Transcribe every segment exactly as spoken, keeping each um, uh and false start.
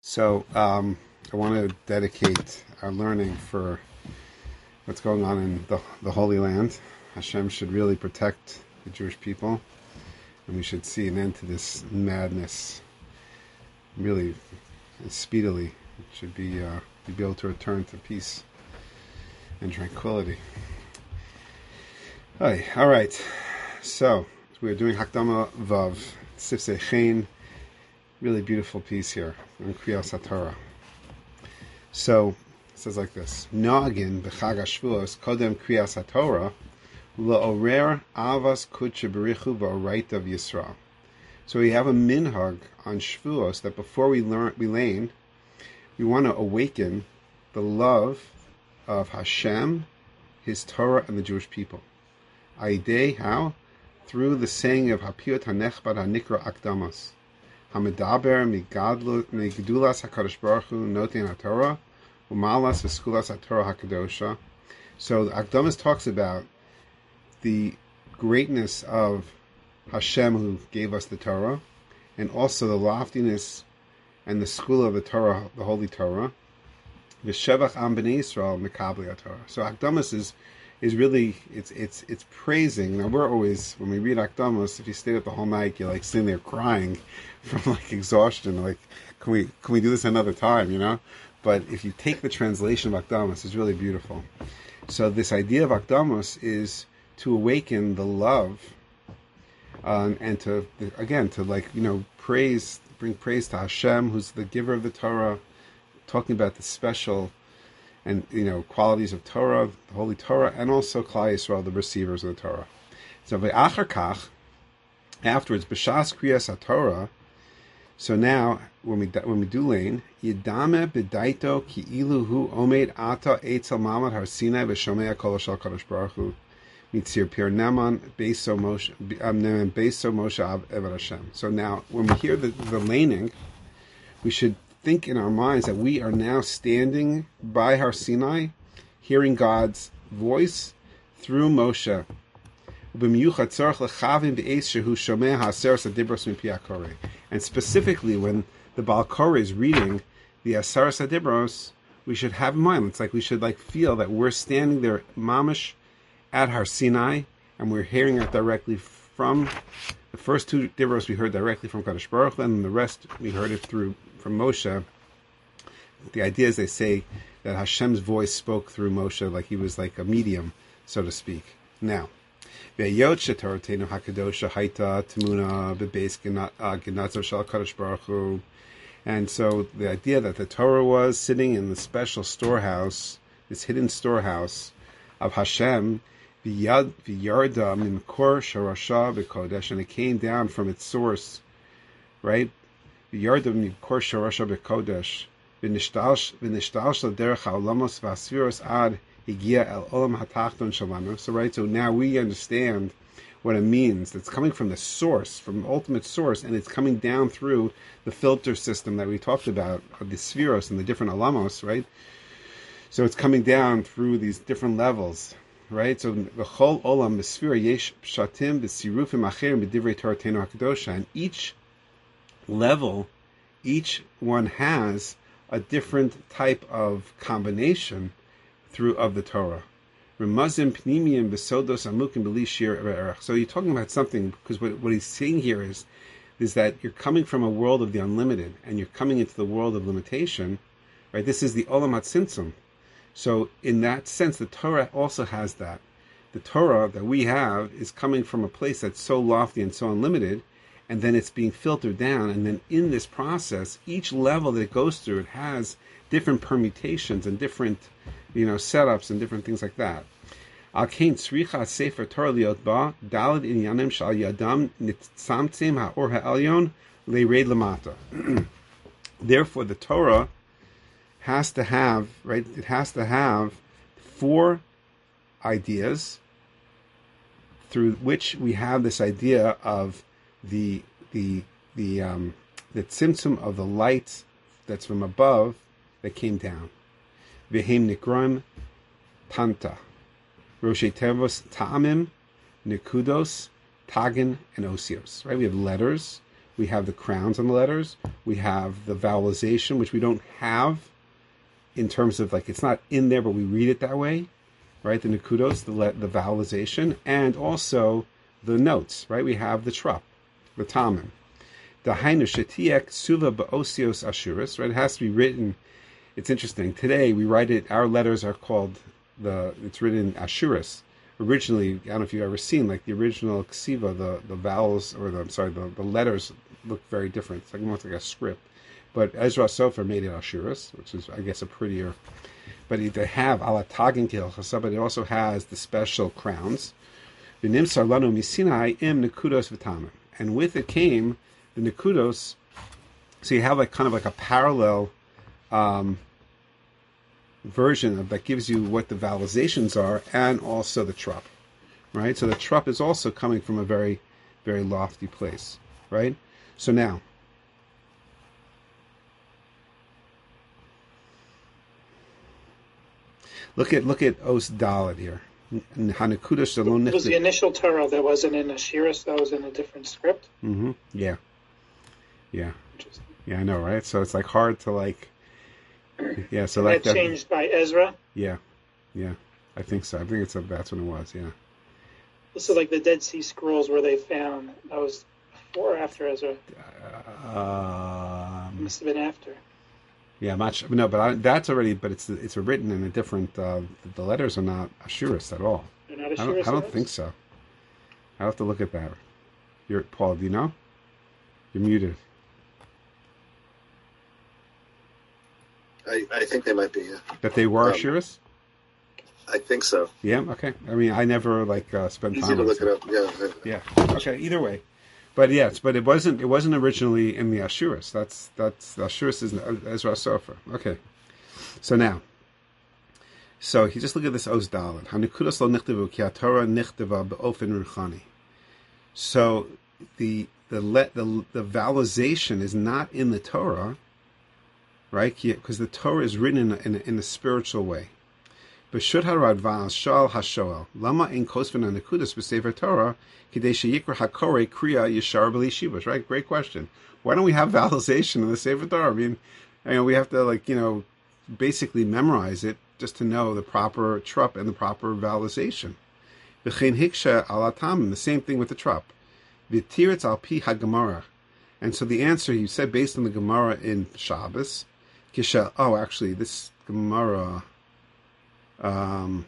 So um, I want to dedicate our learning for what's going on in the, the Holy Land. Hashem should really protect the Jewish people, and we should see an end to this madness really speedily. It should be, uh, be able to return to peace and tranquility. Hi, all right, so we're doing Hakdama Vav, Sifsei Chen. Really beautiful piece here in Kriyas HaTorah. So it says like this: Noagin b'Chag HaShavuos kodem Kriyas HaTorah la'orer avas kudshe berichu v'oraita v'Yisrael. So we have a minhag on Shavuos that before we learn we learn, we want to awaken the love of Hashem, His Torah, and the Jewish people. Aidei, how? Through the saying of Hapiyot HaNechbad HaNikra Akdamas. Hamidaber migedulas Hakadosh Baruch Hu noten HaTorah umalas v'skulas HaTorah Hakadosha. So the Akdamas talks about the greatness of Hashem who gave us the Torah, and also the loftiness and the school of the Torah, the Holy Torah. V'shevach am b'nei Yisrael mekabli HaTorah. So Akdamas is is really it's it's it's praising. Now we're always, when we read Akdamas, if you stay up the whole night, you're like sitting there crying from like exhaustion. Like, can we can we do this another time? You know. But if you take the translation of Akdamas, it's really beautiful. So this idea of Akdamas is to awaken the love, um, and to again to like you know praise, bring praise to Hashem, who's the giver of the Torah, talking about the special and you know qualities of Torah, the Holy Torah, and also Klal Yisrael, the receivers of the Torah. So ve'achar kach, afterwards, b'shas kriyas HaTorah. So now, when we when we do lein, yidame b'daito ki ilu hu omed ata eitzel mamad har Sinai v'shomea kol shel Kadosh Baruch Hu mitzir pir neman beiso Moshe neman beiso Moshe av eved Hashem. So now, when we hear the the laning, we should think in our minds that we are now standing by Har Sinai, hearing God's voice through Moshe. And specifically, when the Baal Koreh is reading the Asaras HaDibros, we should have in mind, it's like we should like feel that we're standing there, mamish, at Har Sinai, and we're hearing it directly from the first two Dibros we heard directly from Kadosh Baruch Hu, and the rest we heard it through from Moshe. The idea is they say that Hashem's voice spoke through Moshe, like he was like a medium, so to speak. Now, and so the idea that the Torah was sitting in the special storehouse, this hidden storehouse of Hashem, and it came down from its source, right? So right, so now we understand what it means. It's coming from the source, from the ultimate source, and it's coming down through the filter system that we talked about, of the spheros and the different alamos, right? So it's coming down through these different levels, right? So the whole olam, the sphere, yesh pshatim, the sirufim acherim, b'divrei Torah Tenu HaKadosha, and each level, each one has a different type of combination through of the Torah. Remazim pnimiyim besodos amukim b'lishir erech. So you're talking about something, because what, what he's saying here is, is that you're coming from a world of the unlimited, and you're coming into the world of limitation, right? This is the olam hatzimtzum. So in that sense, the Torah also has that. The Torah that we have is coming from a place that's so lofty and so unlimited, and then it's being filtered down, and then in this process, each level that it goes through, it has different permutations and different, you know, setups and different things like that. Al kain tzricha sefer Torah liot ba daled inyanim shal yadam nitzamtzim ha'or ha'elyon leired lamata. Therefore, the Torah has to have, right, it has to have four ideas through which we have this idea of the the the um the tzimtzum of the light that's from above that came down. V'hem nikroim tanta, Roshei Tevos ta'amim, nikudos, tagin, and osios. Right? We have letters, we have the crowns on the letters, we have the vowelization, which we don't have in terms of like it's not in there, but we read it that way, right? The nekudos, the le- the vowelization, and also the notes, right? We have the trup, the tamim. The hainu shetiek suva ba'osios ashuris, right? It has to be written. It's interesting. Today we write it. Our letters are called the. It's written ashuris. Originally, I don't know if you've ever seen like the original ksiva, the the vowels or the I'm sorry, the, the letters look very different. It's like almost like a script. But Ezra Sofer made it ashuris, which is I guess a prettier. But they have ala tagin kilchasa, but it also has the special crowns. V'nimsar lanu misinai im nekudos v'tamim, and with it came the nekudos. So you have like kind of like a parallel um, version of that gives you what the vowelizations are, and also the trup, right? So the trup is also coming from a very, very lofty place, right? So now, look at look at Os Dalet here. It was the initial Torah that wasn't in Ashiris, that was in a different script. Mm-hmm. Yeah, yeah, yeah. I know, right? So it's like hard to like. Yeah, so and like that changed by Ezra. Yeah, yeah, I think so. I think it's a, that's when it was. Yeah. This is like the Dead Sea Scrolls where they found that was before or after Ezra. Um, it must have been after. Yeah, much no, but I, that's already. But it's it's written in a different. Uh, the letters are not Ashuris at all. They're not Ashuris. I don't, I don't think so. I have to look at that. You're Paul. Do you know? You're muted. I, I think they might be. Yeah. That they were um, Ashuris? I think so. Yeah. Okay. I mean, I never like uh, spent Easy time. to look it. it up. Yeah. Yeah. Okay. Either way. But yes, but it wasn't. It wasn't originally in the Ashuris. That's that's the Ashuris is Ezra Sofer. Okay, so now, so he just look at this Os Dalet. Hanikudas lo nichtavu ki haTorah nichtava beofen ruchani. So the the let the the vowelization is not in the Torah, right? Because the Torah is written in a, in a, in a spiritual way. B'shut haradval shal hashoel lama in kosven hanikudas b'sefer Torah. Right, great question. Why don't we have vowelization in the Sefer Torah? I mean, you know, we have to like, you know, basically memorize it just to know the proper trup and the proper vowelization. The same thing with the trup. And so the answer you said based on the Gemara in Shabbos, oh, actually, this Gemara, um,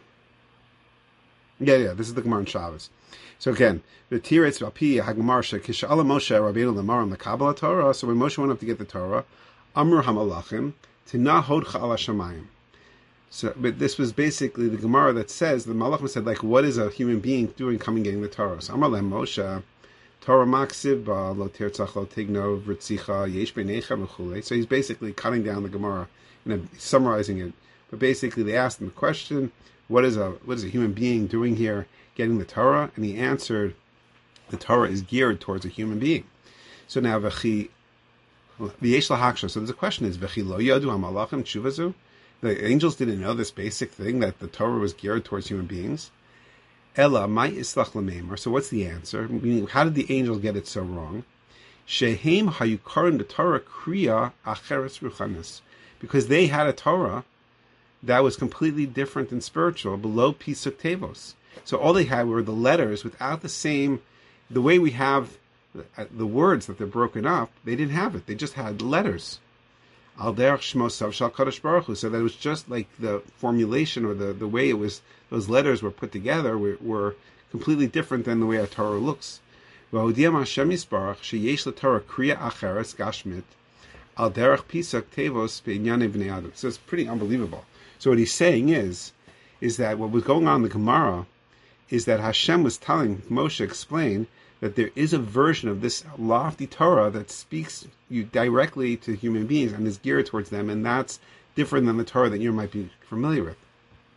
yeah, yeah, this is the Gemara in Shabbos. So again, the Tiretz Vapi Hagmarsha Kishala Moshe Rabbeinu Lamaram the Kabbalah Torah. So when Moshe went up to get the Torah, Amr Hamalachim Tina Hodcha Ala Shamayim. So, but this was basically the Gemara that says the Malachim said, like, what is a human being doing coming getting the Torah? So Amar Lem Moshe Torah Maksiv Lo Tirtzach Lo Tigno Vritzicha Yesh Beinecha Mechule. So he's basically cutting down the Gemara and summarizing it. But basically, they asked him the question: What is a what is a human being doing here? Getting the Torah, and he answered, the Torah is geared towards a human being. So now, v'chi v'yesh lahaksha. So the question is, v'chi lo yadu hamalachim tshuvazu? The angels didn't know this basic thing that the Torah was geared towards human beings. Ella mai islach l'meimer. So what's the answer? Meaning, how did the angels get it so wrong? Shehem hayukarim the Torah kriya acheres ruchanis, because they had a Torah that was completely different and spiritual, below pisuk tevos. So all they had were the letters without the same, the way we have the words that they're broken up, they didn't have it. They just had letters. Al derech shmo sav shal kadosh baruch hu. So that it was just like the formulation or the, the way it was, those letters were put together were, were completely different than the way a Torah looks. V'hodiyam Hashem yisbarach sheyesh l'Torah kriya acheres gashmit al derech pisak tevos be'inyanei b'nei adam. So it's pretty unbelievable. So what he's saying is, is that what was going on in the Gemara is that Hashem was telling Moshe, explain that there is a version of this lofty Torah that speaks you directly to human beings and is geared towards them, and that's different than the Torah that you might be familiar with.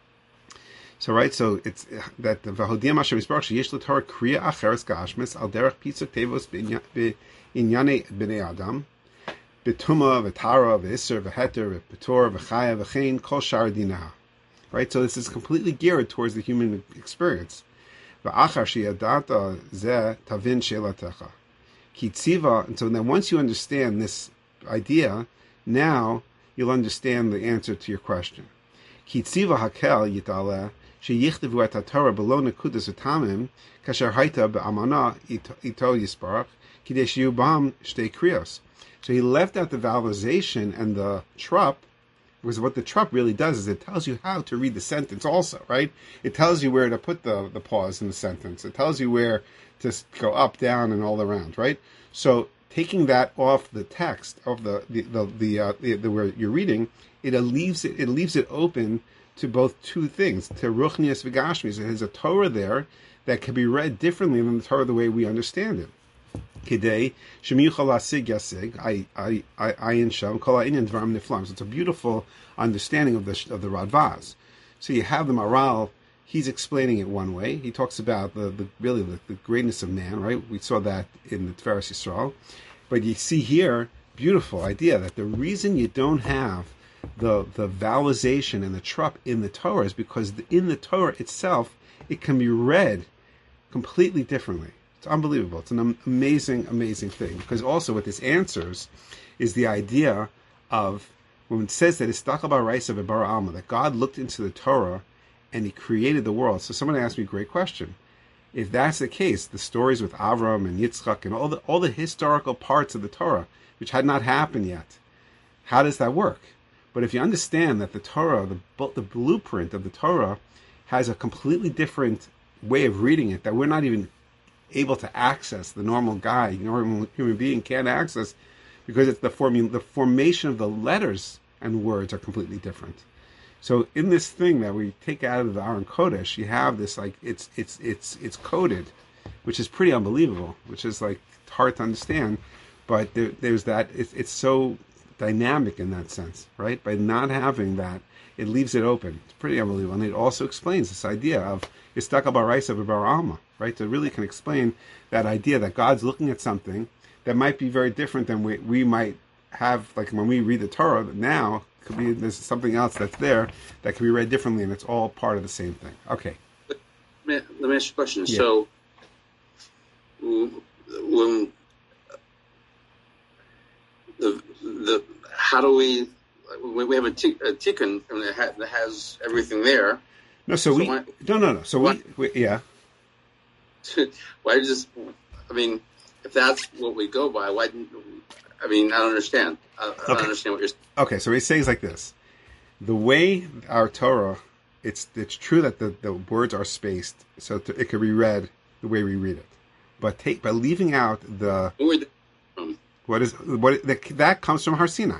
So right, so it's that the Vahodiyam Hashem Yisbarach Yesh l'Torah Kriya Acheres Gashmis Al Derech Pisuk Tevos B'Inyanei B'nei Adam B'Tuma V'Tara V'Isser V'Heter V'Petor V'Chaya V'Chein Kol Shar Dinah. Right, so this is completely geared towards the human experience. V'achar sheyadata zeh tavin shelatecha, Kitziva, and so then once you understand this idea, now you'll understand the answer to your question. Kitziva hakel yitale sheyichtavu et haTorah below nekudas utamim kasher haita be'amana ito yisparach kidei shiyu bam shtei kriyos. So he left out the vowelization and the trup, because what the trup really does is it tells you how to read the sentence also, right? It tells you where to put the, the pause in the sentence. It tells you where to go up, down, and all around, right? So taking that off the text of the the the, the, uh, the, the where you're reading, it leaves it it leaves it open to both two things, to ruchnias v'gashmis. There's a Torah there that can be read differently than the Torah the way we understand it. Kidei shemiyuchal asig yasig I I I ayin sham kol ha'inyan dvarim niflam. So it's a beautiful understanding of the of the Radvaz. So you have the Maral. He's explaining it one way. He talks about the, the really the, the greatness of man, right? We saw that in the Tiferes Yisrael. But you see here, beautiful idea that the reason you don't have the the vowelization and the trup in the Torah is because in the Torah itself, it can be read completely differently. It's unbelievable. It's an amazing, amazing thing. Because also what this answers is the idea of, when it says that Istakal Baraisa V'Bara Alma, that God looked into the Torah and he created the world. So someone asked me a great question. If that's the case, the stories with Avram and Yitzchak and all the all the historical parts of the Torah, which had not happened yet, how does that work? But if you understand that the Torah, the the blueprint of the Torah, has a completely different way of reading it that we're not even able to access, the normal guy, normal human being can't access, because it's the form the formation of the letters and words are completely different. So in this thing that we take out of the Aron Kodesh, you have this like it's it's it's it's coded, which is pretty unbelievable, which is like hard to understand, but there, there's that it's, it's so dynamic in that sense, right? By not having that, it leaves it open. It's pretty unbelievable, and it also explains this idea of Istakal Baraisa V'Bara Alma, right? So it really can explain that idea that God's looking at something that might be very different than we we might have, like when we read the Torah now. Could be there's something else that's there that can be read differently, and it's all part of the same thing. Okay. Let me ask you a question. Yeah. So, when the the how do we we have a, t- a tikkun and it ha- that has everything there? No, so, so we why, no no no. So why, we, we yeah. Why just? I mean, if that's what we go by, why didn't? I mean, I don't understand. I, I okay. don't understand what you're saying. Okay, so he says like this. The way our Torah, it's it's true that the, the words are spaced, so to, it can be read the way we read it. But take by leaving out the... Where did from? What is... what the, That comes from Har Sinai.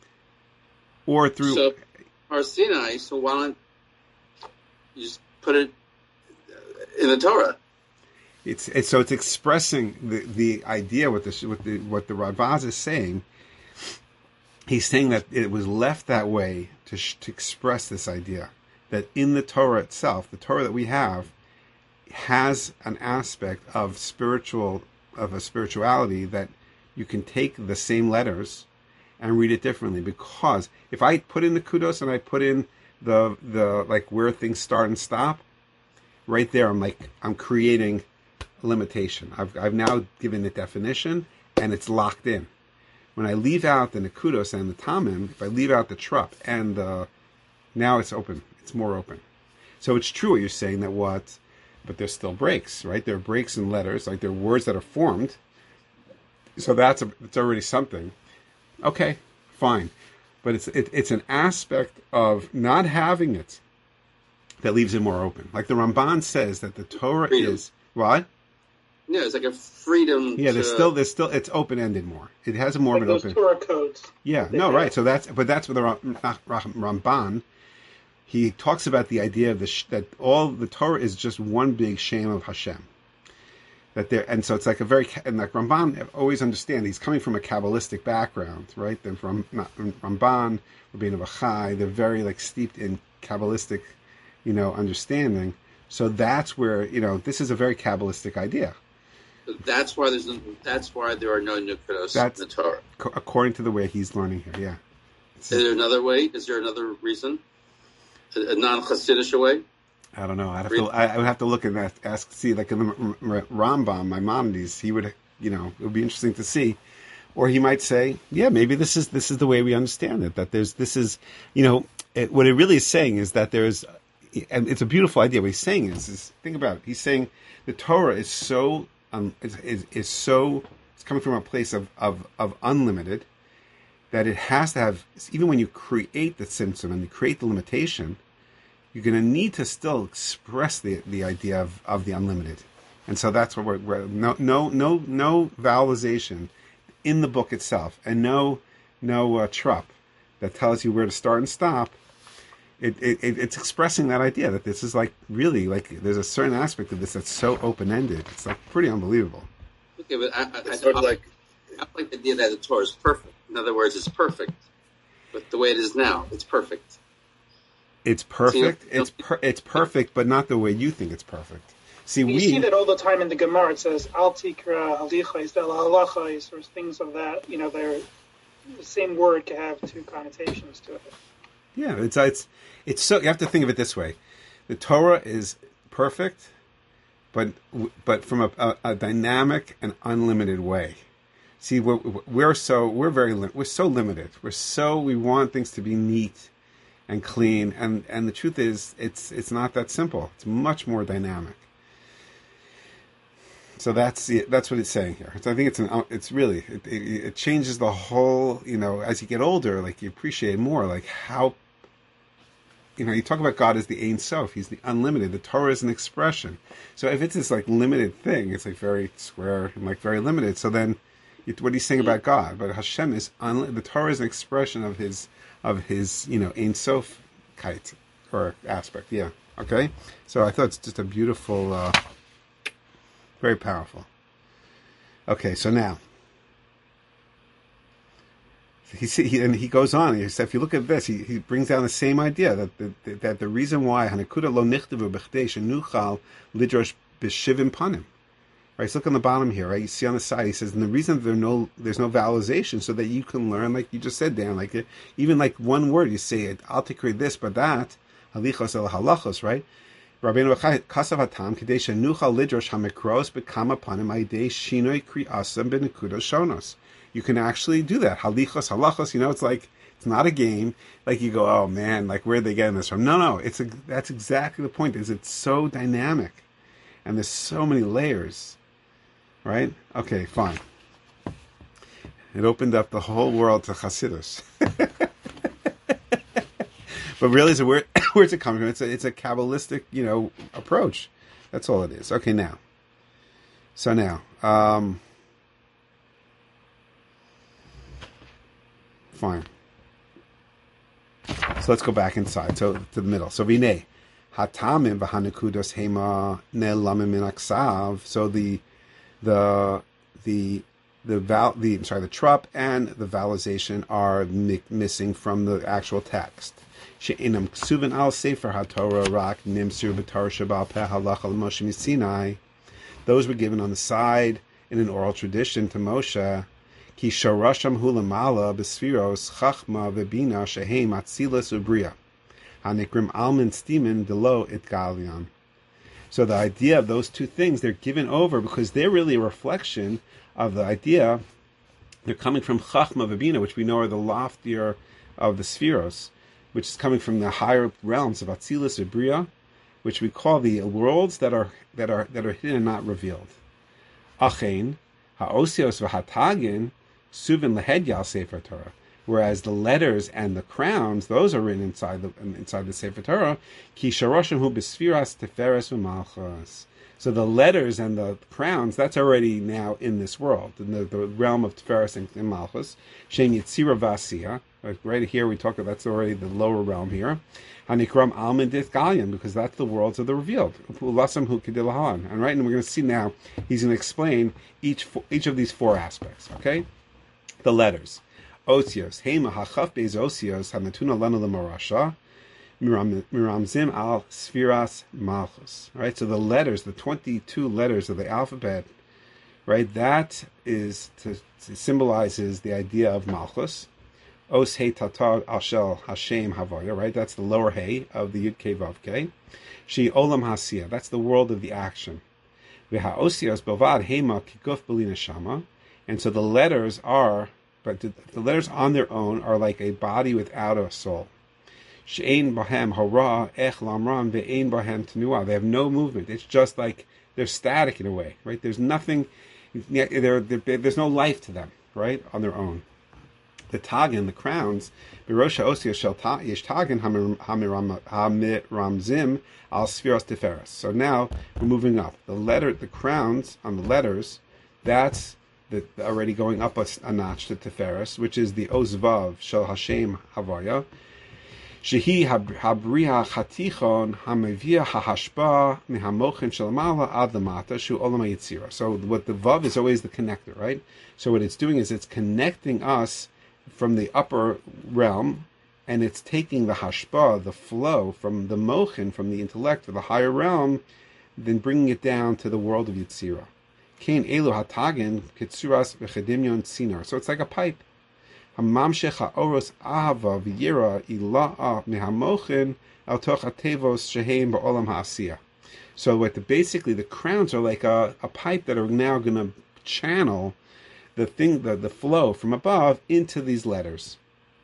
Or through... So, Har Sinai, so why don't you just put it in the Torah? It's, it's so it's expressing the, the idea with the with the what the Radvaz is saying. He's saying that it was left that way to sh- to express this idea that in the Torah itself, the Torah that we have, has an aspect of spiritual of a spirituality that you can take the same letters and read it differently. Because if I put in the kudos and I put in the the like where things start and stop, right there, I'm like I'm creating limitation. I've I've now given it definition and it's locked in. When I leave out the nekudos and the tamim, if I leave out the trup and the, now it's open. It's more open. So it's true what you're saying that what, but there's still breaks, right? There are breaks in letters, like there are words that are formed. So that's a, it's already something. Okay, fine, but it's it, it's an aspect of not having it that leaves it more open. Like the Ramban says that the Torah freedom. is what? Yeah, it's like a freedom. Yeah, to... there's still there's still it's open ended more. It has a more like of an those open. Torah codes. Yeah, no, right. So that's but that's what the Ramban. He talks about the idea of the sh- that all the Torah is just one big shame of Hashem. That there, and so it's like a very and like Ramban always understand he's coming from a Kabbalistic background, right? Then from Ramban, Rabbeinu Bachai, they're very like steeped in Kabbalistic, you know, understanding. So that's where you know this is a very Kabbalistic idea. That's why there's no, that's why there are no nukedos in the Torah. According to the way he's learning here, yeah. Is there another way? Is there another reason? A, a non-Chassidish way? I don't know. I'd have to, I would have to look and ask, ask see, like in the Rambam, Maimonides, he would you know, it would be interesting to see. Or he might say, yeah, maybe this is this is the way we understand it. That there's this is, you know, it, what it really is saying is that there's, and it's a beautiful idea. What he's saying is, is think about it. He's saying the Torah is so um, is, is is so it's coming from a place of, of of unlimited, that it has to have, even when you create the symptom and you create the limitation, you're going to need to still express the the idea of, of the unlimited. And so that's what we're, we're no no no no vowelization in the book itself, and no no uh, trup that tells you where to start and stop. It, it it's expressing that idea that this is like really like there's a certain aspect of this that's so open ended. It's like pretty unbelievable. Okay, but I, I, It's I, sort of I, like I like the idea that the Torah is perfect. In other words, it's perfect, but the way it is now, it's perfect. It's perfect. It's per, it's perfect, but not the way you think it's perfect. See, you we see that all the time in the Gemara. It says al tikra halichais el halachais, or things of that. You know, they're the same word can have two connotations to it. Yeah, it's it's it's so you have to think of it this way: the Torah is perfect, but but from a, a, a dynamic and unlimited way. See, we're, we're so we're very we're so limited. We're so we want things to be neat and clean, and, and the truth is, it's it's not that simple. It's much more dynamic. So that's the, that's what it's saying here. So I think it's an it's really it, it, it changes the whole. You know, as you get older, like you appreciate more, like how. You know, you talk about God as the Ein Sof. He's the unlimited. The Torah is an expression. So if it's this like limited thing, it's like very square and like very limited. So then, it, what he's saying about God, but Hashem is un, the Torah is an expression of his of his you know Ein Sof kite or aspect. Yeah. Okay. So I thought it's just a beautiful, uh, very powerful. Okay. So now. He, he and he goes on. He said, if you look at this, he, he brings down the same idea that the, that the reason why Hanakuda lo nichtavu b'chdei shenuchal lidrosh b'shivim panim. Right. So look on the bottom here. Right. You see on the side. He says, and the reason there no there's no vowelization so that you can learn, like you just said, Dan, like even like one word you say it. I'll take this, but that halichos el halachos. Right. Rabbeinu kasav hatam k'dei shenuchal lidrosh hamikros b'kama panim aydei shinoi kriasam b'nekudos shonos. You can actually do that. Halichos, halachos, you know, it's like, it's not a game. Like you go, oh man, like where'd they get this from? No, no, it's a, that's exactly the point, is it's so dynamic. And there's so many layers. Right? Okay, fine. It opened up the whole world to Chassidus. But really, so where, where's it coming from? It's a, it's a Kabbalistic, you know, approach. That's all it is. Okay, now. So now, um... fine. So let's go back inside. So to the middle. So vine hatamim v'hanekudos hema ne'lamim min aksav. So the the the the val the I'm sorry the trup and the vowelization are mi- missing from the actual text. She'inam ksuvin al sefer haTorah rak nimsur b'Torah sheba'al peh halacha l'Moshe miSinai. Those were given on the side in an oral tradition to Moshe. Ki shorasham hu lamala b'sfiros chachma v'bina shehem atzilus ubriya hanikrim almin stimin delo itgalion. So the idea of those two things, they're given over because they're really a reflection of the idea. They're coming from chachma v'bina, which we know are the loftier of the spheros, which is coming from the higher realms of atzilus ubriya, which we call the worlds that are that are that are hidden and not revealed. Achein ha'osios v'hatagin suvin lehedyal sefer Torah, whereas the letters and the crowns, those are written inside the inside the sefer Torah. Ki sharoshim hu b'sfiras teferes v'malchus. So the letters and the crowns, that's already now in this world, in the, the realm of teferes and, and malchus. Shem yitzira v'asiya. Right here we talk about that's already the lower realm here. Hanikram almin dithgalion, because that's the worlds of the revealed. Ulasam hu kedilahan. And right, and we're going to see now. He's going to explain each each of these four aspects. Okay. The letters. Osios. Hema hachaf beis osios hanatuna lanu l'marasha miramzim al sfiras malchus. Right. So the letters, the twenty-two letters of the alphabet, right? That is to, to symbolizes the idea of malchus. Os he tatar ashel Hashem havaya. Right. That's the lower hey of the yud kei vav kei. She olam hasiya. That's the world of the action. V'ha'osios belvad hema kiguf b'li neshama. And so the letters are, but the, the letters on their own are like a body without a soul. She'ein bahem hara ech lamram ve'ein bahem tenua. They have no movement. It's just like they're static in a way, right? There's nothing, they're, they're, there's no life to them, right, on their own. The tagin, the crowns, birosha osiyos shel yesh tagin hamiramzim al sfiros tiferes. So now we're moving up. The letter, the crowns on the letters, that's the, already going up a, a notch to tiferes, which is the ozvav shel Hashem havaya. Shehi habriha chatichon hamevia hahashpa mihamochin shel mala ad lamata shu olam yitzira. So what the vav is always the connector, right? So what it's doing is it's connecting us from the upper realm, and it's taking the hashpa, the flow from the mochin, from the intellect to the higher realm, then bringing it down to the world of Yitzira. Kein elu hatagin kitsuras v'chedimyon sinar. So it's like a pipe. Hamamshech ha'oros ahava v'yira ila'a mihamochin al toch hatevos sheheim ba'olam ha'asiyah. So what the, basically the crowns are like a, a pipe that are now going to channel the thing, the, the flow from above into these letters,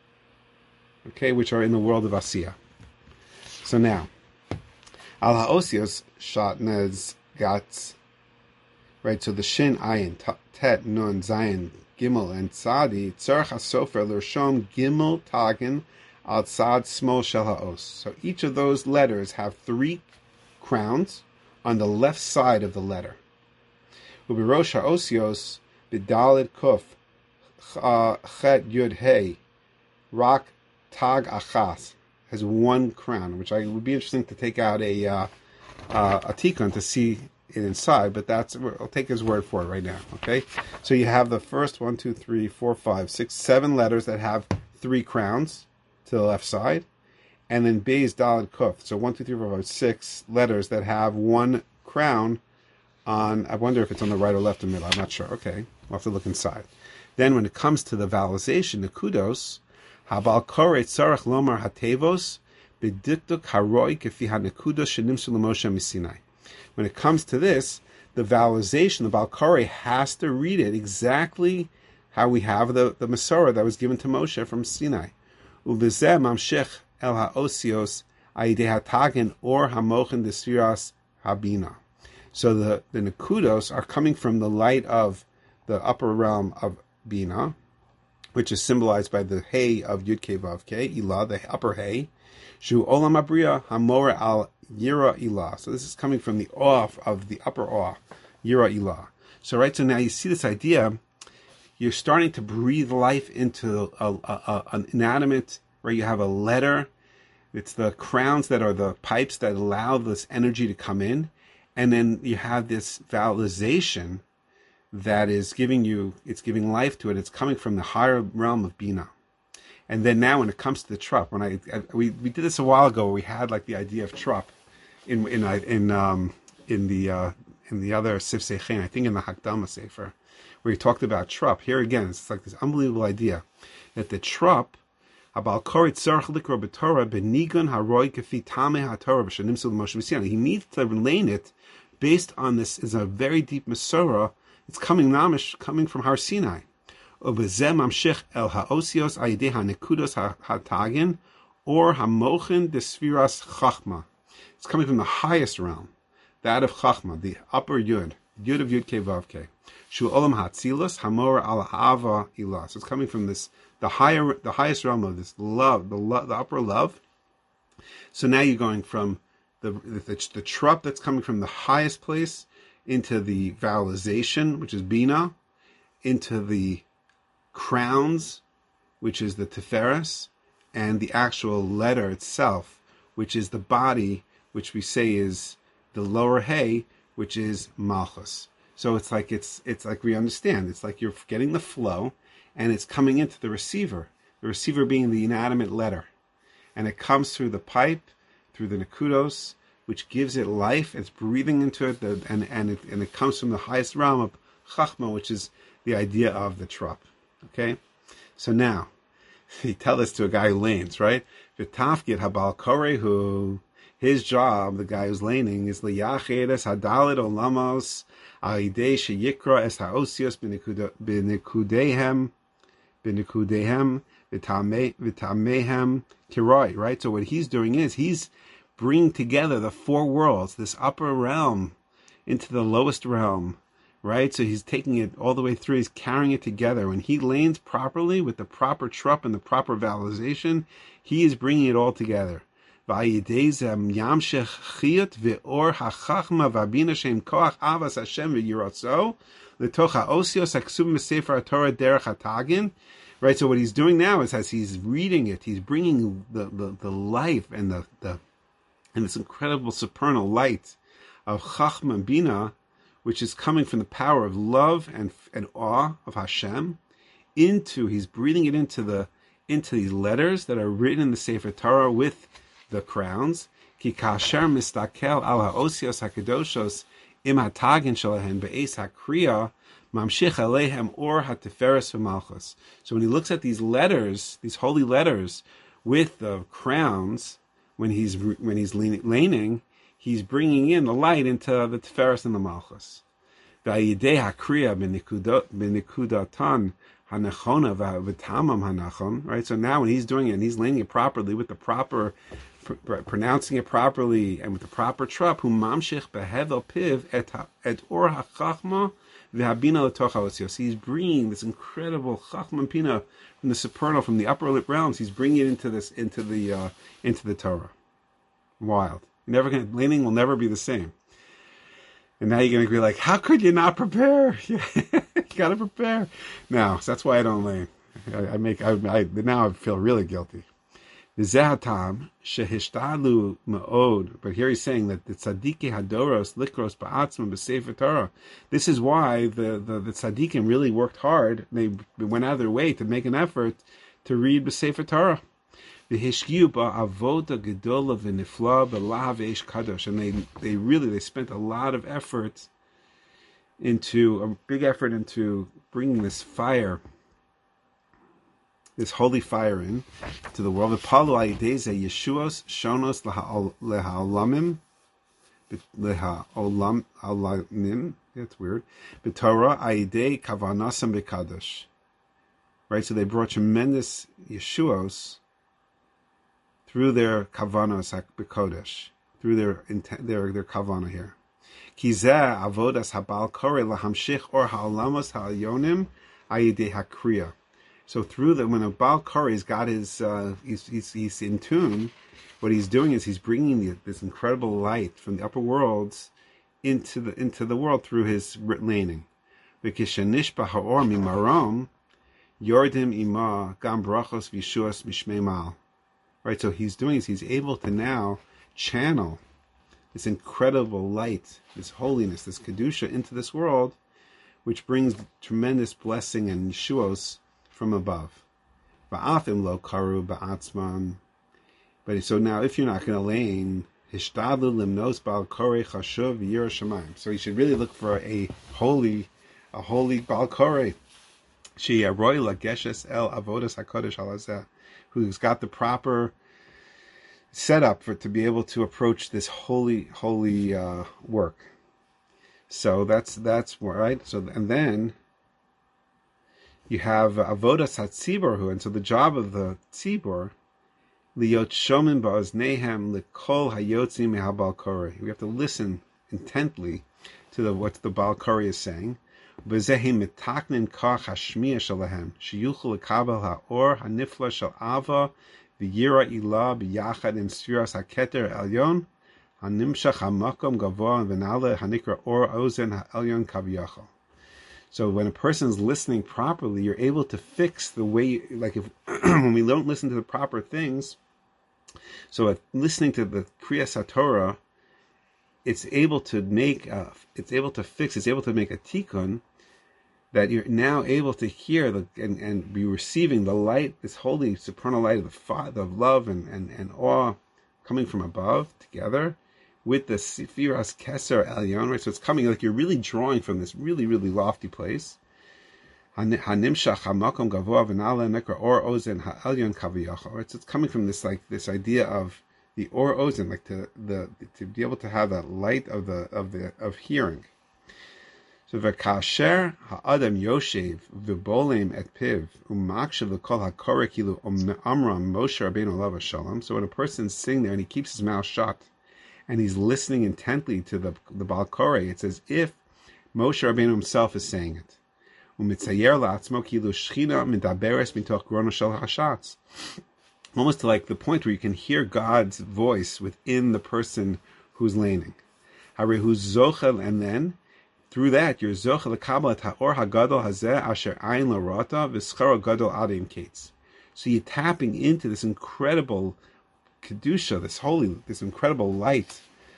okay, which are in the world of Asiya. So now, al ha'osios shatnez gats, right? So the shin, ayin, tet, nun, zayin, gimel, and tzadi tzarech hasofer l'rshom gimel tagin al tzad smol shel ha'os. So each of those letters have three crowns on the left side of the letter. Ubirosh ha'osios B'dalid kuf chet yud hey rak tag achas has one crown, which I would be interesting to take out a uh, uh, a tikkun to see it inside, but that's I'll take his word for it right now. Okay, so you have the first one, two, three, four, five, six, seven letters that have three crowns to the left side, and then Beis Dalid Kuf. So one, two, three, four, five, six letters that have one crown on. I wonder if it's on the right or left or middle. I'm not sure. Okay. We'll have to look inside. Then when it comes to the vowelization, the kudos, habal koret tzarech lomar hatevos b'dikduk haroi kefi hanekudos shenimsu l'Moshe misinai. When it comes to this, the vowelization, the Baal Koreh has to read it exactly how we have the, the Masorah that was given to Moshe from Sinai. Uvizeh mamshech el ha'osios ayidei hatagin or hamochen desfiras habina. So the, the nekudos are coming from the light of the upper realm of Bina, which is symbolized by the Hey of Yud Kei Vav Kei, Ilah, the upper Hey, Shu Olam Abriya Hamora al Yira Ilah. So this is coming from the awe of the upper awe, Yira Ilah. So right, so now you see this idea, you're starting to breathe life into a, a, a, an inanimate, where you have a letter, it's the crowns that are the pipes that allow this energy to come in, and then you have this vowelization that is giving you, it's giving life to it. It's coming from the higher realm of Bina. And then now when it comes to the trup, when I, I we, we did this a while ago, where we had like the idea of trup in in in um in the uh, in the other Sifsei Chen, I think in the Hakdama Sefer, where he talked about trup. Here again, it's like this unbelievable idea that the trup, Abal Korit Tzarech Likro B'Torah Benigun Haroi Kefi Tameh HaTorah B'Shanim Sul Moshe Misiyan. He needs to lane it based on this is a very deep Masorah. It's coming namish, coming from Har Sinai. Ubezeh mamshech el haosios ayidei hanekudos hatagin or hamochin desfiras chachma. It's coming from the highest realm, that of chachma, the upper yud, yud of yud kei vav kei. Shu olam hatzilos hamor al hava ilah. So it's coming from this, the higher, the highest realm of this love, the love, the upper love. So now you're going from the the, the trup that's coming from the highest place into the vowelization, which is Bina, into the crowns, which is the Tiferes, and the actual letter itself, which is the body, which we say is the lower Hey, which is Malchus. So it's like it's it's like we understand. It's like you're getting the flow, and it's coming into the receiver. The receiver being the inanimate letter, and it comes through the pipe, through the nekudos, which gives it life. It's breathing into it, and and it, and it comes from the highest realm of Chachma, which is the idea of the trup. Okay, so now you tell this to a guy who lanes, right? V'tafkid habal korehu his job, the guy who's laning, is liyached es hadalit olamos alidei sheyikra es haosios b'nekudehem b'nekudehem v'tamehem kiroi. Right. So what he's doing is he's bringing together the four worlds, this upper realm, into the lowest realm. Right, so he's taking it all the way through. He's carrying it together. When he lanes properly with the proper trup and the proper vowelization, he is bringing it all together. Right, so what he's doing now is, as he's reading it, he's bringing the, the, the life and the, the and this incredible supernal light of Chachma and Bina, which is coming from the power of love and and awe of Hashem, into he's breathing it into the into these letters that are written in the Sefer Torah with the crowns. Ki kasher mistakel al haosios hakadoshos im hatagin shalahen be'es hakriya mamshich aleihem or hatiferes v'malchus. So when he looks at these letters, these holy letters with the crowns, when he's when he's laning, he's bringing in the light into the Tiferes and the Malchus. V'ayidei hakriya b'nikudatan hanachona v'tamam hanachon. Right. So now when he's doing it and he's laying it properly with the proper, pr- pronouncing it properly and with the proper trup, hu mamshich behevel piv et et or hachachma v'habina l'toch haosios. He's bringing this incredible chachma and pina from the supernal, from the upper realms. He's bringing it into this, into the uh, into the Torah. Wild. You're never going to, laning will never be the same. And now you're going to be like, how could you not prepare? You got to prepare. Now, so that's why I don't lane. I, I make, I, I, now I feel really guilty. V'zehatam shehishtadlu ma'od. But here he's saying that the tzadiki hadoros likros ba'atzma b'sefer Torah. This is why the, the, the tzadikim really worked hard. They went out of their way to make an effort to read b'sefer Torah. And they they really they spent a lot of effort into a big effort into bringing this fire, this holy fire in to the world. Yeshuos shonos lehaolamim lehaolamim. That's weird. B'Torah aidei kavanasam b'kadosh. Right, so they brought tremendous Yeshuos through their kavanos b'kodesh, through their their their kavana here. Kizeh avodas habal kore lahamshich or ha'olamos ha'alyonim ayidei hakriya. So through the, when a Baal Kore's got his, uh, he's, he's he's in tune, what he's doing is he's bringing the, this incredible light from the upper worlds into the into the world through his laning. V'kishanishba ha'or mimarom yordim ima gam brachos v'yeshuos mishmei mal. Right, so he's doing is he's able to now channel this incredible light, this holiness, this kedusha into this world, which brings tremendous blessing and yeshuos from above. Va'afim lo karu ba'atzman. But so now, if you're not going to lane, hishtadlu limnos bal kore chashuv yira shamayim. So you should really look for a holy, a holy bal kore. She aroy lageshes el avodas hakodesh halazeh, who's got the proper setup for to be able to approach this holy, holy uh, work. So that's that's right. So and then you have avodas hatzibor, and so the job of the tzibor, liot shomin ba'oznehem lekol hayotzim mehabal kore. We have to listen intently to the, what the Baal Kore is saying. B'zehi mitaknin kach hashmiya shalahem sheyuchul lekabel haor hanifla shel ava v'yira ilah b'yachad in sfiras haketer elyon hanimshach hamakom gavoa v'nale hanikra or ozen ha'elyon kaviyachal. So when a person is listening properly, you're able to fix the way, like if when we don't listen to the proper things, so at listening to the Kriyas HaTorah, it's able to make, a, it's able to fix, it's able to make a tikkun, that you're now able to hear the, and, and be receiving the light, this holy supernal light of the Father, of love and, and, and awe coming from above together with the Sfiras Keser Elyon, right? So it's coming like you're really drawing from this really, really lofty place. Hanimshach hamakom gavoa v'nale nekra or ozen ha'elyon kaviyachol. Right? So it's coming from this like this idea of the or ozen, like to the to be able to have that light of the of the of hearing. So v'kasher ha'adam yoshev v'bolem et piv u'makshav l'kol ha'koreh kilu amram Moshe Rabbeinu alav shalom. So when a person's sitting there and he keeps his mouth shut and he's listening intently to the the Baal Koreh, it's as if Moshe Rabbeinu himself is saying it. U'mitzayer la'atzmo kilu shchina midaberes mitoch grono shel hashatz. Almost to like the point where you can hear God's voice within the person who's laning. Harehu zochel, and then through that you're zochel l'kabel ha'or hagadol hazeh asher ayin l'rata v'scharo gadol adim kates. So you're tapping into this incredible kedusha, this holy, this incredible light,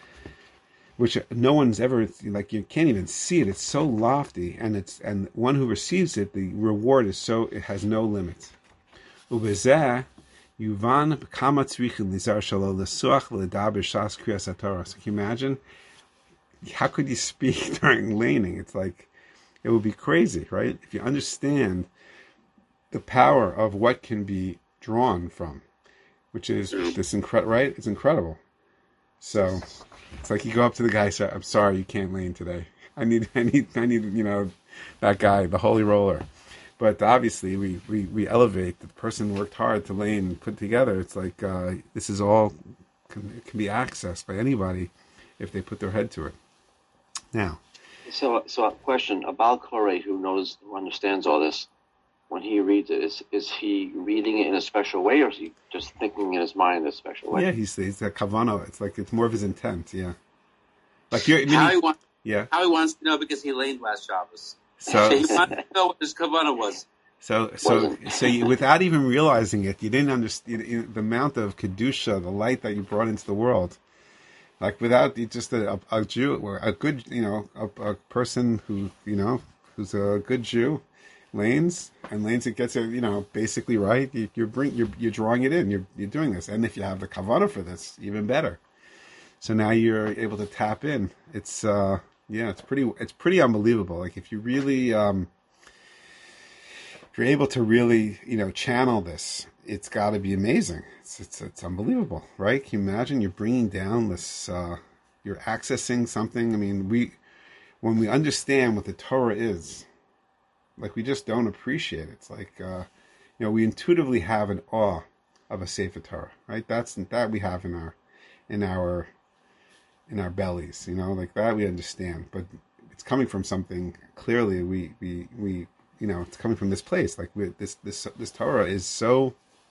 which no one's ever, like, you can't even see it. It's so lofty, and it's and one who receives it, the reward is so, it has no limit. Ubezeh Yuvan kama tzrichin lizar shalo lesuach ledaber shas kriyas haTorah. So can you imagine? How could you speak during laning? It's like, it would be crazy, right? If you understand the power of what can be drawn from, which is this incredible, right? It's incredible. So it's like you go up to the guy and say, I'm sorry, you can't lane today. I need, I need, I need, you know, that guy, the holy roller. But obviously, we, we, we elevate. The person worked hard to lane and put together. It's like uh, this is all can, it can be accessed by anybody if they put their head to it. Now, so so a question: a Baal Koreh who knows, who understands all this, when he reads it, is is he reading it in a special way, or is he just thinking in his mind in a special way? Yeah, he's he's a kavanah. It's like it's more of his intent. Yeah, like you're. I mean, how he, he wants, yeah, how he wants to know because he laned last Shabbos. So he wanted to know what his kavanah was. So, so, so you, without even realizing it, you didn't understand you know, the amount of kedusha, the light that you brought into the world. Like without just a, a, a Jew, or a good, you know, a, a person who, you know, who's a good Jew, lanes and lanes it gets it, you know, basically right. You, you're bring, you're you're drawing it in. You're you're doing this, and if you have the kavanah for this, even better. So now you're able to tap in. It's uh, yeah, it's pretty, it's pretty unbelievable. Like if you really um. If you're able to really, you know, channel this, it's got to be amazing. It's, it's it's unbelievable, right? Can you imagine you're bringing down this, uh, you're accessing something? I mean, we, when we understand what the Torah is, like we just don't appreciate it. It's like, uh, you know, we intuitively have an awe of a Sefer Torah, right? That's that we have in our, in our, in our bellies, you know, like that we understand. But it's coming from something clearly we we we. You know, it's coming from this place. Like we, this, this, this Torah is so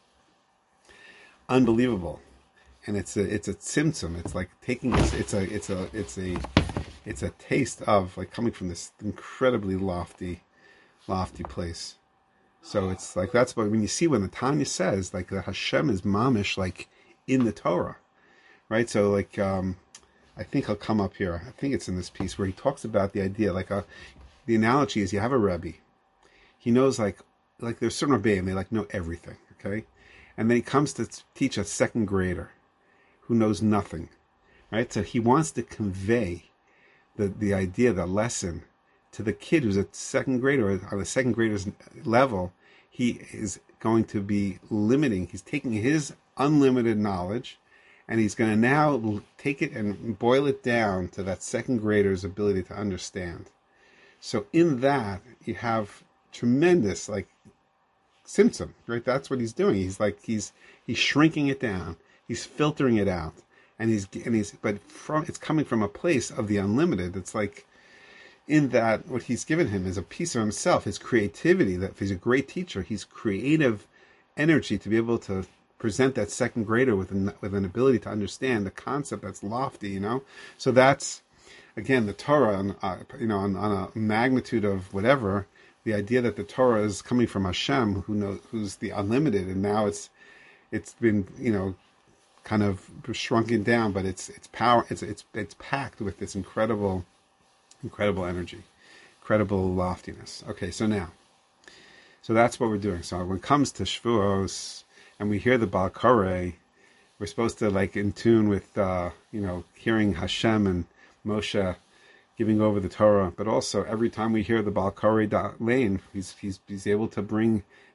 unbelievable, and it's a, it's a symptom. It's like taking, it's, it's a, it's a, it's a, it's a taste of like coming from this incredibly lofty, lofty place. So it's like that's why when you see when the Tanya says like the Hashem is mamish like in the Torah, right? So like um, I think he'll come up here. I think it's in this piece where he talks about the idea like a, the analogy is you have a Rebbe. He knows like, like there's certain Rebbeim, and they like know everything, okay? And then he comes to teach a second grader who knows nothing, right? So he wants to convey the, the idea, the lesson to the kid who's a second grader, on the second grader's level. He is going to be limiting, he's taking his unlimited knowledge and he's going to now take it and boil it down to that second grader's ability to understand. So in that, you have tremendous like symptom, right? That's what he's doing. He's like he's he's shrinking it down. He's filtering it out, and he's and he's but from it's coming from a place of the unlimited. It's like in that what he's given him is a piece of himself, his creativity. That if he's a great teacher, he's creative energy to be able to present that second grader with an, with an ability to understand the concept that's lofty. You know, so that's again the Torah, on, uh, you know, on, on a magnitude of whatever. The idea that the Torah is coming from Hashem, who knows, who's the unlimited, and now it's it's been you know kind of shrunken down, but it's it's power, it's it's it's packed with this incredible, incredible energy, incredible loftiness. Okay, so now, so that's what we're doing. So when it comes to Shavuos, and we hear the Baal Koreh, we're supposed to like in tune with uh, you know hearing Hashem and Moshe giving over the Torah, but also every time we hear the Baal Koreh lane, he's he's he's able to bring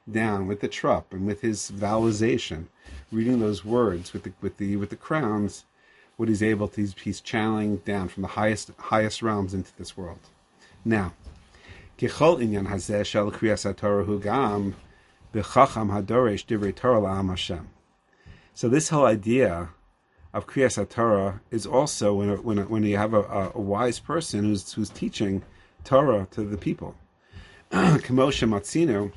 down with the trup and with his vowelization, reading those words with the with the with the crowns, what he's able to he's, he's channeling down from the highest highest realms into this world. Now, kichol inyan hazeh shel kriyas haTorah hu gam b'chacham hadoresh divrei Torah la'am Hashem. So this whole idea of kriyas haTorah is also when a, when a, when you have a, a, a wise person who's who's teaching Torah to the people. K'moshe matzinu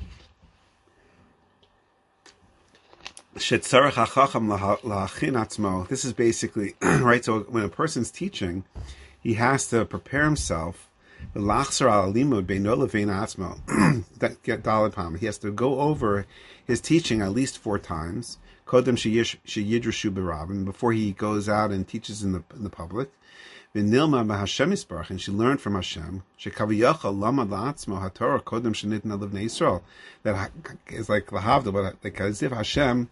shetzarech hachacham la'achin atzmo. This is basically right. So when a person's teaching, he has to prepare himself. L'achzor al limud beino levein atzmo. That get dalapam. He has to go over his teaching at least four times. Kodem sheyidrashu b'rabim, before he goes out and teaches in the in the public. V'nilma b'Hashem yisbarach, and she learned from Hashem. Shekaviyachal lamad la'atzmo haTorah kodem shenitna livnei Yisrael. That is like lahavdil, but like as if Hashem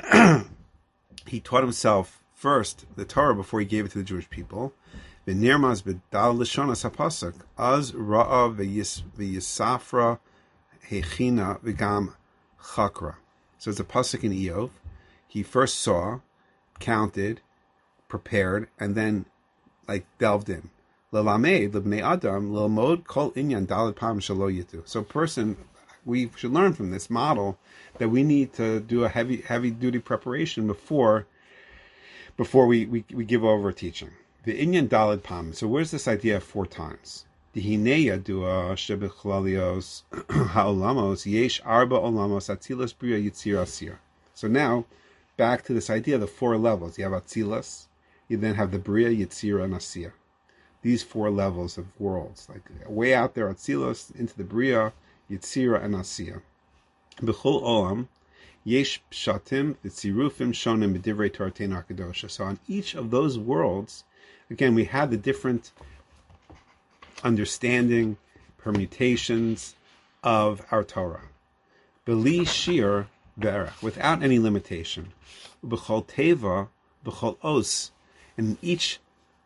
he taught himself first the Torah before he gave it to the Jewish people. V'nirmaz b'dal lishonas hapasuk az ra'a v'yisafra hechina v'gam chakra. So it's a pasuk in Eov. He first saw, counted, prepared, and then like delved in. L'lamed l'bnei adam l'mod kol inyan daled pam shelo yitu. So, person, we should learn from this model that we need to do a heavy, heavy duty preparation before, before we, we, we give over teaching. The inyan daled pam. So, where's this idea of four times? Dihineya dua shebechlalios haolamos yesh arba olamos atzilas bria yitzir asir. So now, back to this idea of the four levels. You have atzilas. You then have the Bria, Yitzira, and Asiya. These four levels of worlds. Like way out there, Atzilus, into the Bria, Yitzira, and Asiya. B'chol olam, yesh pshatim, v'tzirufim shonim b'divrei Torateinu HaKadosha. So on each of those worlds, again, we have the different understanding, permutations of our Torah. B'li shir v'erech, without any limitation. B'chol teva, b'chol os, and each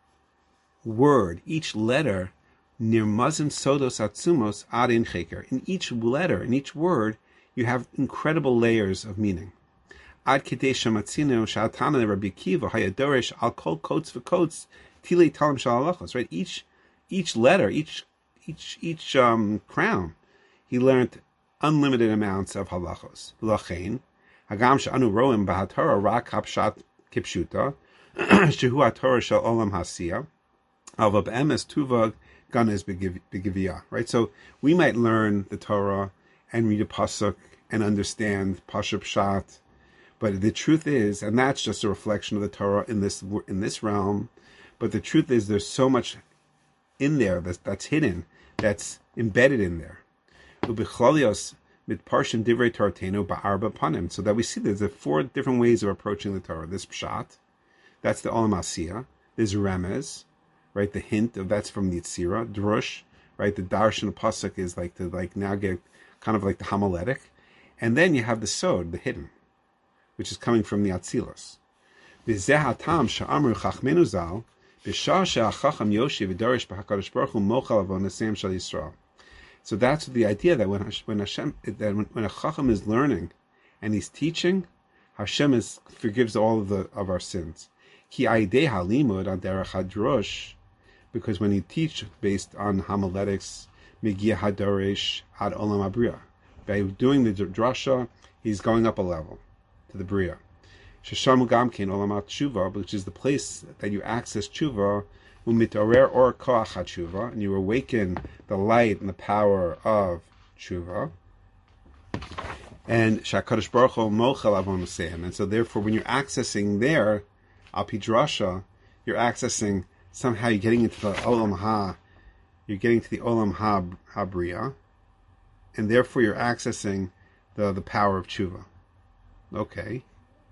word, each letter, nirmazim sodos atzumos ad in cheker. In each letter, in each word, you have incredible layers of meaning. Ad kidei shamatzinu sha'atana Rabbi Akiva hayadoresh al kol kotes v'kotes tilei talim sha'alachos. Right, each each letter, each each each um, crown, he learned unlimited amounts of halachos. L'chein hagam she'anu roim b'haTorah rak hapshat kipshuta. Shehu haTorah shel olam hasiya, alva b'emes tuvag ganes begivia. Right, so we might learn the Torah and read a pasuk and understand pasuk pshat, but the truth is, and that's just a reflection of the Torah in this in this realm. But the truth is, there's so much in there that's, that's hidden, that's embedded in there. Ubichlalios mitparshim divrei Torateinu ba'arba panim. So that we see there's four different ways of approaching the Torah. This pshat. That's the Olam Asiyah. There's Remez, right? The hint of that's from the Yitzira. Drush, right? The Darshan Pasuk is like to like now get kind of like the homiletic. And then you have the Sod, the hidden, which is coming from the Atzilus. V'zeh hatam sha'amru chachmenu zal, b'shah she'achacham yoshi v'dorish b'hakadosh baruch hu mochal avonasem shal Yisrael. So that's the idea that when when Hashem, that when, when a chacham is learning and he's teaching, Hashem is forgives all of the of our sins. Ki aidei halimud ad derech hadrosh, because when you teach based on homiletics, migia hadoresh ad olam abriya. By doing the drasha, he's going up a level to the bria. Sheshamu gamkein olam tshuva, which is the place that you access tshuva, umitorer or koach tshuva, and you awaken the light and the power of tshuva. And shakadosh baruch hu mochel avonasem, and so therefore, when you're accessing there, al pi drasha, you're accessing somehow you're getting into the olam ha, you're getting to the olam ha habriya, and therefore you're accessing the the power of tshuva. Okay.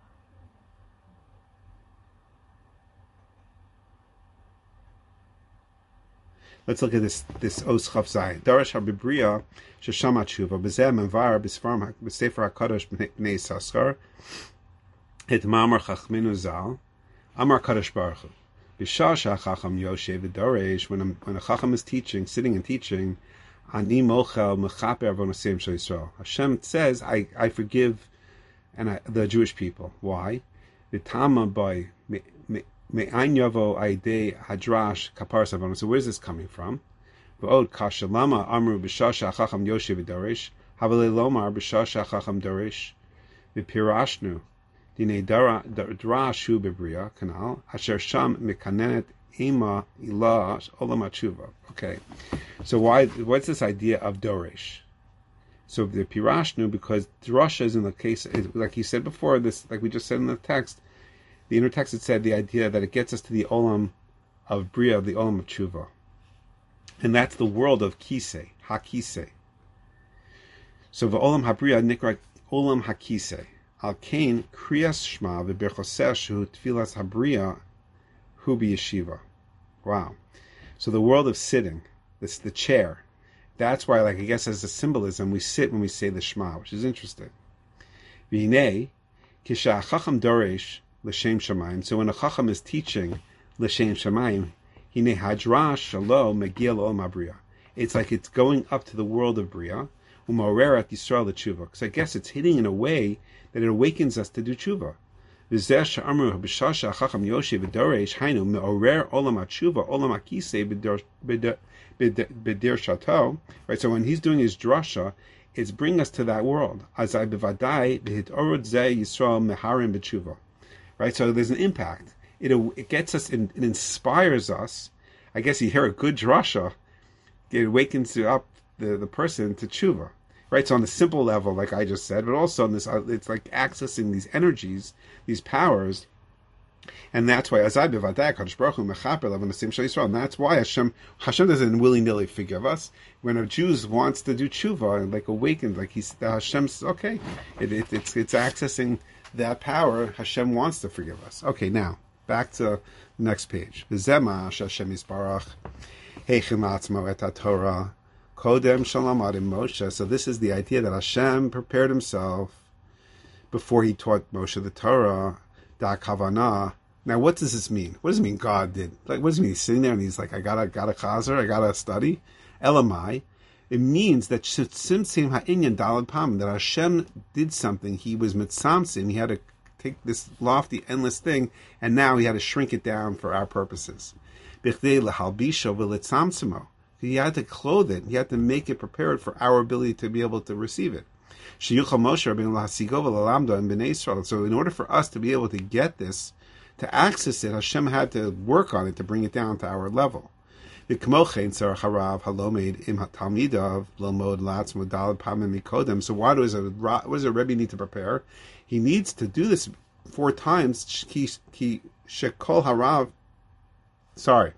Let's look at this this Os Chav Zayin. Darash habibriya sheshama tshuva b'zeh menvar b'sfarm b'sefer hakadosh b'nei saskar et ma'amar chachmenu zal amar kadosh baruch hu b'shah she'achacham yoshev v'doresh, when a when a chacham is teaching, sitting and teaching, Ani mochel mechaper avonosim shel Yisrael. Hashem says, I, I forgive and I, the Jewish people. Why? The Tama by me'ain yavo aidei hadrash kaparas avonos. So where's this coming from? V'od kashalama amru b'shasha achacham yoshev v'dorish havalei lomar b'shasha achacham dorish v'pirashnu dinei drash hu b'bria kanal asher sham mekanenet ima ilah olam hatshuva. Okay, so why? What's this idea of Doresh? So the Pirashnu, because Drasha is in the case, like you said before, this, like we just said in the text, the inner text, it said the idea that it gets us to the Olam of Bria, the Olam of Tshuva. And that's the world of Kisei, HaKisei. So the Olam HaBria, Nikra Olam HaKisei. Al Kain, Kriyas Shma, V'berchoseh, Shu Tfilas HaBria, Hu B'yeshiva. Wow. So the world of sitting, this the chair, that's why, like I guess as a symbolism, we sit when we say the Shema, which is interesting. V'hinei, kisha chacham doresh l'shem shamayim. So when a chacham is teaching l'shem shamayim, hinei hadrash shalo megiel ol mabriya. It's like it's going up to the world of bria, u'ma'orer Yisrael l'tshuva. Because I guess it's hitting in a way that it awakens us to do tshuva. V'zeh she'amru b'shasha chacham yoshev v'doresh hainu me'orer olam hatshuva olam hakisei b'der b'dir shato. Right. So when he's doing his drasha, it's bringing us to that world. Azai b'vadai v'hit orod zeh Yisrael meharim b'tshuva. Right. So there's an impact. It it gets us. It inspires us. I guess you hear a good drasha, it awakens up the, the person to tshuva. Right, so on the simple level, like I just said, but also on this, it's like accessing these energies, these powers, and that's why Azai b'vadai Kadosh Baruch Hu mechaper l'avonosim shel Yisrael. And that's why Hashem Hashem doesn't willy nilly forgive us. When a Jew wants to do tshuva and like awakened, like he's Hashem's okay, it, it, it's it's accessing that power. Hashem wants to forgive us. Okay, now back to the next page. V'zema Hashem Yisbarach heichim atzmo et haTorah. Kodem Shalom Adim Moshe. So this is the idea that Hashem prepared himself before he taught Moshe the Torah, Da Kavanah. Now what does this mean? What does it mean God did? Like what does it mean? He's sitting there and he's like, I gotta gotta chazer, I gotta study. Elamai. It means that Tzimtzim Ha'inyan Dalad Pam, that Hashem did something. He was mitzamtzim. He had to take this lofty, endless thing, and now he had to shrink it down for our purposes. Bichdei lehalbisho v'litzamtzimo. He had to clothe it. He had to make it prepared for our ability to be able to receive it. So in order for us to be able to get this, to access it, Hashem had to work on it to bring it down to our level. So why does a, what does a Rebbe need to prepare? He needs to do this four times. Sorry.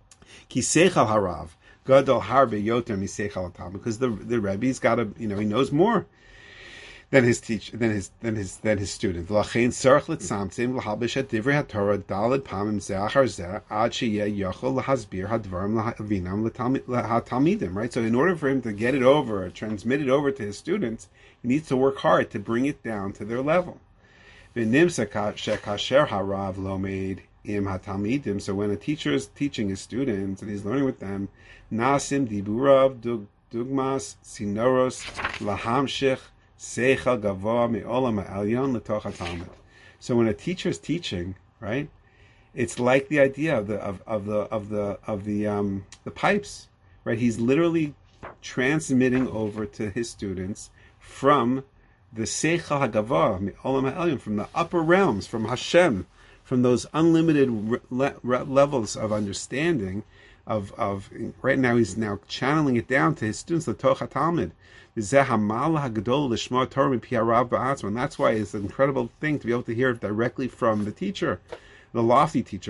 Gadol harbe yoter misechal tam, because the the Rebbe's got to, you know, he knows more than his teach than his than his than his student. Lachein tzarich litzamtzim lahabish et divrei haTorah daled pamim zeh achar zeh ad sheyeh yochel lahasbir hadvarim lahavinam lahatalmidim. Right. So in order for him to get it over, transmit it over to his students, he needs to work hard to bring it down to their level. V'nimsa shekasher harav lomeid im hatalmidim. So when a teacher is teaching his students and he's learning with them, nasim diburav dugmas sinoros lahamshich seichel gavoa me'olam ha'elyon l'toch haTalmud. So when a teacher is teaching, right, it's like the idea of the of, of the of the of the um the pipes, right? He's literally transmitting over to his students from the seichel hagavoa me'olam ha'elyon, from the upper realms, from Hashem, from those unlimited re- re- levels of understanding, of of right now he's now channeling it down to his students, l'toch haTalmud. And that's why it's an incredible thing to be able to hear it directly from the teacher, the lofty teacher.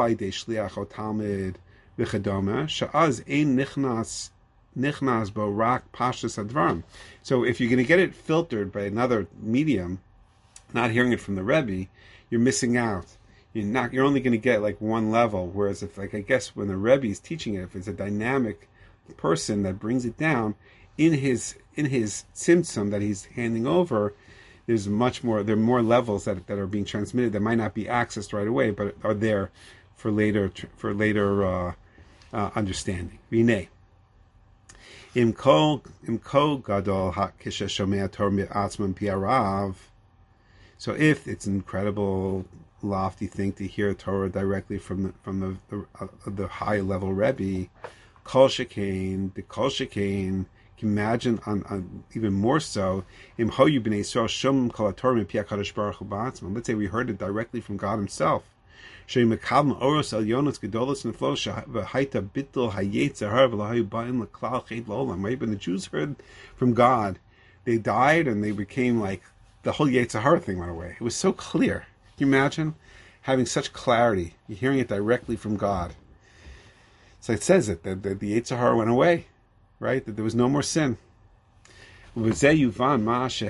So if you're going to get it filtered by another medium, not hearing it from the Rebbe, you're missing out. You're not. You're only going to get like one level. Whereas if, like, I guess when the Rebbe is teaching it, if it's a dynamic person that brings it down in his in his tzimtzum that he's handing over, there's much more. There are more levels that that are being transmitted that might not be accessed right away, but are there for later for later uh, uh, understanding. Vinay. Im kol im kol gadol hakisha shomei Torah mi'atzman piarav. So if it's an incredible, lofty thing to hear Torah directly from the from the the, uh, the high level Rebbe, kol shekain, the kol shekain. Can imagine on, on even more so. Im hoyu b'nei Yisrael shom kol Torah mi'pi HaKadosh Baruch Hu ba'atzman. Let's say we heard it directly from God Himself. When the Jews heard from God, they died and they became like the whole Yetzer Hara thing went away. It was so clear. Can you imagine having such clarity? You're hearing it directly from God. So it says it that the, the Yetzer Hara went away, right? That there was no more sin. So how badly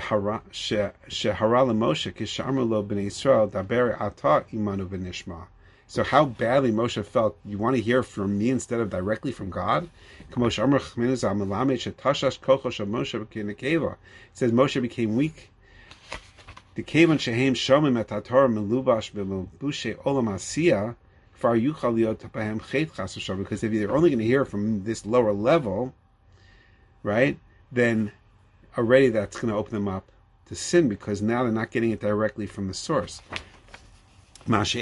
Moshe felt, you want to hear from me instead of directly from God? It says Moshe became weak. Because if you're only going to hear from this lower level, right, then already that's going to open them up to sin, because now they're not getting it directly from the source. Whereas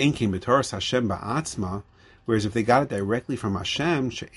if they got it directly from Hashem, right?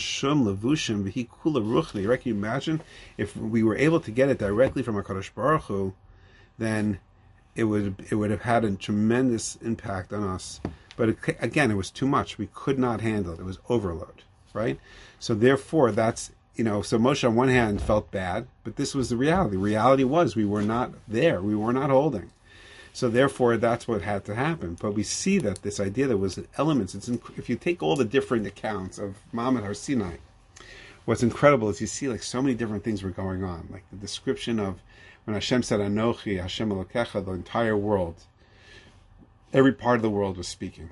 Can you imagine if we were able to get it directly from HaKadosh Baruch Hu, then it would it would have had a tremendous impact on us. But it, again, it was too much. We could not handle it. It was overload, right? So therefore, that's You know, so Moshe on one hand felt bad, but this was the reality. Reality was we were not there. We were not holding. So therefore, that's what had to happen. But we see that this idea that was elements, it's inc- if you take all the different accounts of Ma'amad Har Sinai, what's incredible is you see like so many different things were going on. Like the description of when Hashem said, Anochi, Hashem Elokecha, the entire world, every part of the world was speaking.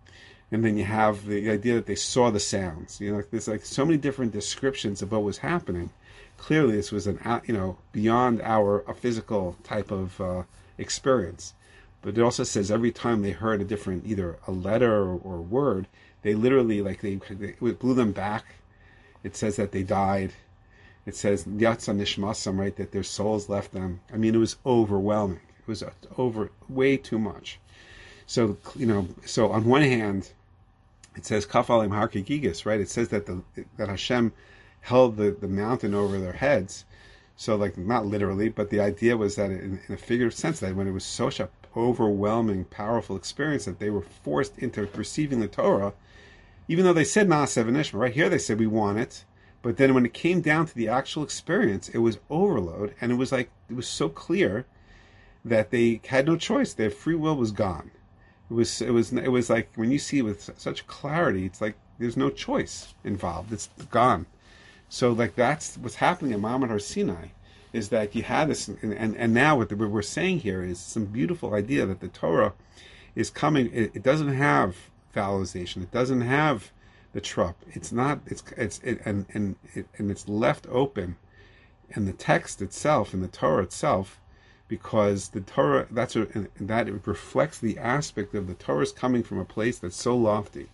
And then you have the idea that they saw the sounds. You know, there's like so many different descriptions of what was happening. Clearly, this was an you know beyond our a physical type of uh, experience. But it also says every time they heard a different, either a letter or, or word, they literally like they, they it blew them back. It says that they died. It says yatsa nishmasam, right, that their souls left them. I mean, it was overwhelming. It was over way too much. So you know, so on one hand, it says Kafalim Har Gigas, right? It says that the that Hashem held the, the mountain over their heads. So like not literally, but the idea was that in, in a figurative sense, that when it was such a overwhelming, powerful experience that they were forced into receiving the Torah, even though they said Na'aseh v'nishma, right here they said we want it, but then when it came down to the actual experience, it was overload, and it was like it was so clear that they had no choice. Their free will was gone. It was it was it was like when you see it with such clarity, it's like there's no choice involved. It's gone. So like that's what's happening at Ma'amad Har Sinai, is that you had this, and, and, and now what, the, what we're saying here is some beautiful idea that the Torah is coming. It, it doesn't have vowelization. It doesn't have the trup. It's not. It's it's it, and and it, and it's left open, and the text itself and the Torah itself. Because the Torah, that's what, and that it reflects the aspect of the Torah is coming from a place that's so lofty,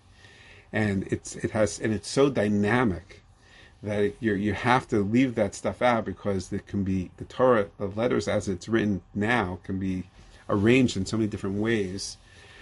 and it's it has and it's so dynamic that you you have to leave that stuff out, because it can be the Torah, the letters as it's written now can be arranged in so many different ways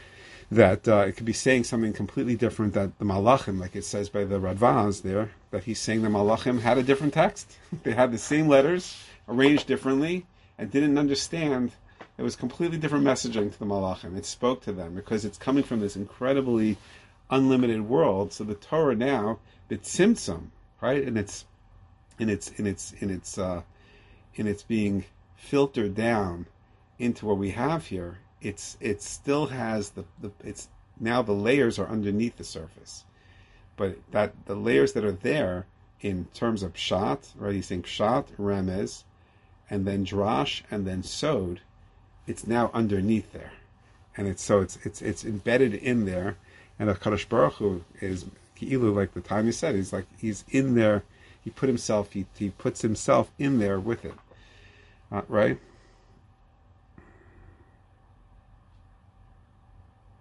that uh, it could be saying something completely different. That the Malachim, like it says by the Radvaz there, that he's saying the Malachim had a different text. They had the same letters arranged differently, and didn't understand. It was completely different messaging to the Malachim. It spoke to them because it's coming from this incredibly unlimited world. So the Torah now, the Tzimtzum, right, and it's, and it's, in its, in its, uh, in its being filtered down into what we have here. It's, it still has the, the, it's now the layers are underneath the surface, but that the layers that are there in terms of Pshat, right? He's saying Pshat, Remez, and then Drash, and then Sod, it's now underneath there, and it's so it's it's it's embedded in there, and HaKadosh Baruch Hu is Ki'ilu, like the time you said, he's like he's in there. He put himself, he he puts himself in there with it, uh, right?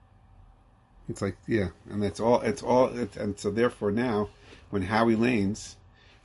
It's like yeah, and it's all it's all, it, and so therefore now, when Howie Lanes,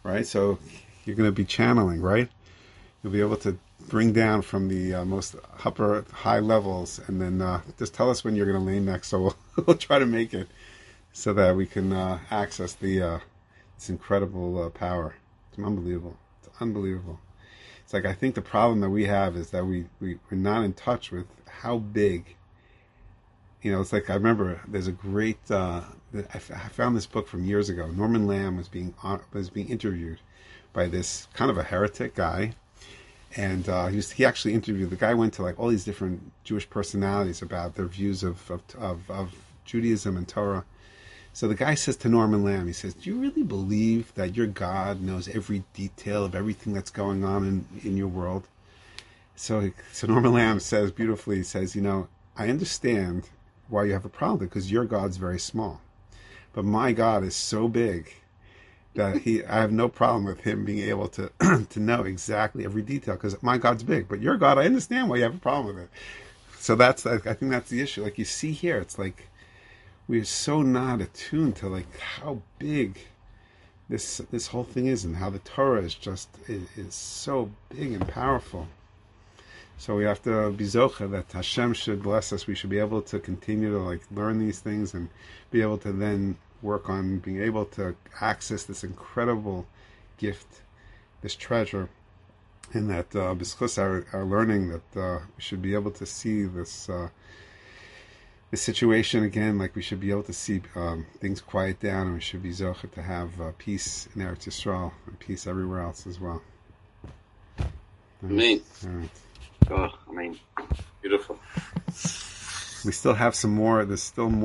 right? So you're going to be channeling, right? You'll be able to bring down from the uh, most upper high levels, and then uh, just tell us when you're going to lay next, so we'll, we'll try to make it so that we can uh, access the uh, this incredible uh, power. It's unbelievable. It's unbelievable. It's like, I think the problem that we have is that we, we, we're not in touch with how big, you know, it's like, I remember there's a great, uh, I found this book from years ago. Norman Lamb was being was being interviewed by this kind of a heretic guy. And uh, he was, he actually interviewed, the guy went to like all these different Jewish personalities about their views of, of, of, of Judaism and Torah. So the guy says to Norman Lamb, he says, do you really believe that your God knows every detail of everything that's going on in, in your world? So, so Norman Lamb says beautifully, he says, you know, I understand why you have a problem, because your God's very small. But my God is so big that he, I have no problem with him being able to to know exactly every detail, because my God's big. But your God, I understand why you have a problem with it. So that's, I think that's the issue. Like you see here, it's like we're so not attuned to like how big this this whole thing is, and how the Torah is just is, is so big and powerful. So we have to be zocha that Hashem should bless us. We should be able to continue to like learn these things and be able to then work on being able to access this incredible gift, this treasure, and that uh, because our, our learning that uh, we should be able to see this uh, this situation again, like we should be able to see um, things quiet down, and we should be zocha to have uh, peace in Eretz Yisrael and peace everywhere else as well. Amen. All right. Oh, I mean, Beautiful. We still have some more. There's still more.